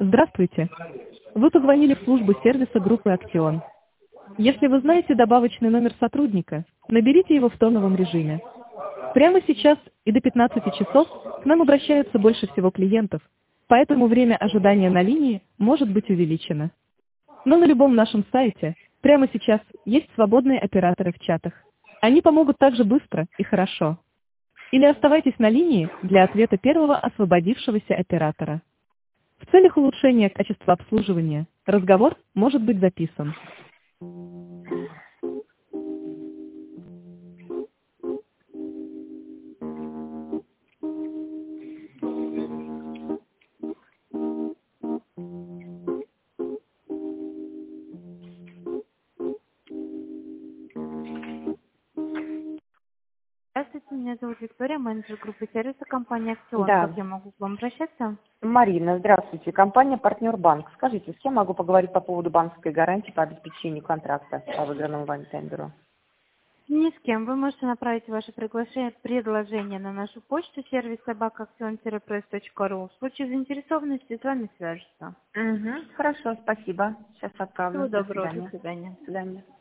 Здравствуйте. Вы позвонили в службу сервиса группы «Актион». Если вы знаете добавочный номер сотрудника, наберите его в тоновом режиме. Прямо сейчас и до 15 часов к нам обращаются больше всего клиентов, поэтому время ожидания на линии может быть увеличено. Но на любом нашем сайте прямо сейчас есть свободные операторы в чатах. Они помогут также быстро и хорошо. Или оставайтесь на линии для ответа первого освободившегося оператора. В целях улучшения качества обслуживания разговор может быть записан. Здравствуйте, меня зовут Виктория, менеджер группы сервиса компании «Актион». Да. Как я могу к вам обращаться? Марина, здравствуйте. Компания «Партнер Банк». Скажите, с кем могу поговорить по поводу банковской гарантии по обеспечению контракта по выигранному вами тендеру? Ни с кем. Вы можете направить ваше предложение на нашу почту сервис собакаакцион-пресс.ру. В случае заинтересованности с вами свяжутся. Хорошо, спасибо. Сейчас отправлю. Всего До доброго, до свидания. свидания. До свидания.